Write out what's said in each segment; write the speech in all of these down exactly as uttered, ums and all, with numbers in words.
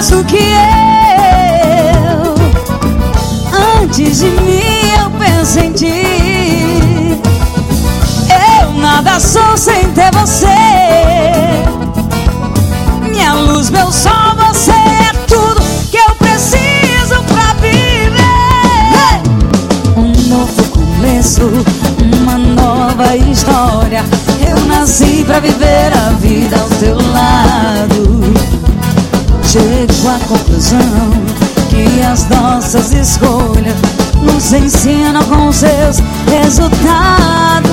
mais do que eu. Antes de mim eu penso em ti. Eu nada sou sem ter você. Minha luz, meu sol, você é tudo que eu preciso pra viver. Um novo começo, uma nova história. Eu nasci pra viver a vida ao teu lado. Chego à conclusão que as nossas escolhas nos ensinam com seus resultados.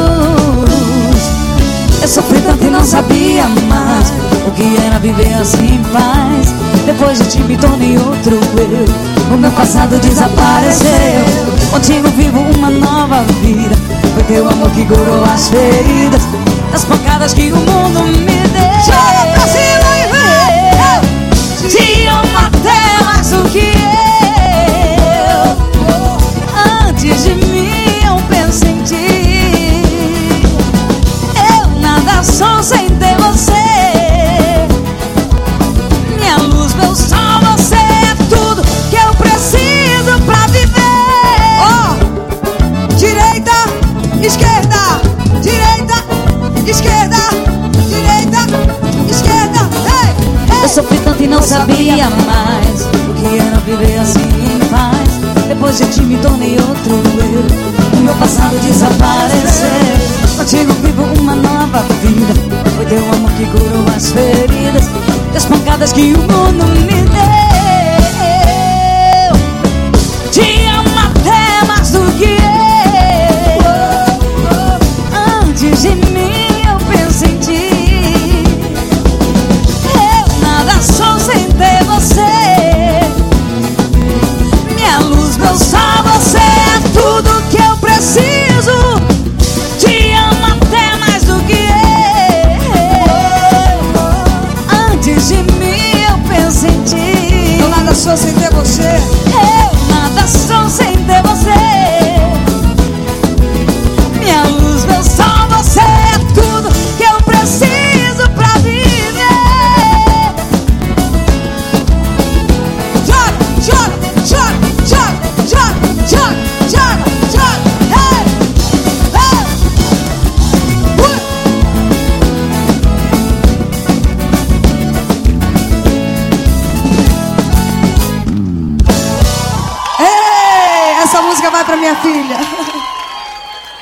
Eu sofri tanto e não sabia mais o que era viver assim em paz. Depois de ti me tornei outro eu. O meu passado desapareceu. Contigo vivo uma nova vida. Foi teu amor que curou as feridas, as pancadas que o mundo me deu. Joga pra cima e vem! Te amo até mais do que eu. Antes de mim eu penso em ti. Eu nada sou sem ter você. Minha luz, meu sol, você é tudo que eu preciso pra viver. Ó, oh, direita, esquerda, direita, esquerda, direita, esquerda. Hey, hey. Eu sofri tanto e não sabia mais o que era viver assim em paz. Depois de ti me tornei outro eu. O meu passado desapareceu. Contigo vivo uma nova vida. Foi teu amor que curou as feridas, as pancadas que o mundo me deu. Te amo até mais do que eu. Antes de mim eu penso em ti. Eu nada sou sem ter você. Minha luz, meu sol, você é tudo que eu preciso. Te amo até mais do que eu. Antes de mim eu penso em ti. Eu nada sou sem ter você. Eu nada sou sem ter você. Minha luz, meu sol, você é tudo que eu preciso pra viver. Joga, joga, joga, joga, joga, joga, joga, joga. Hey, hey. Uh. Ei, essa música vai pra minha filha.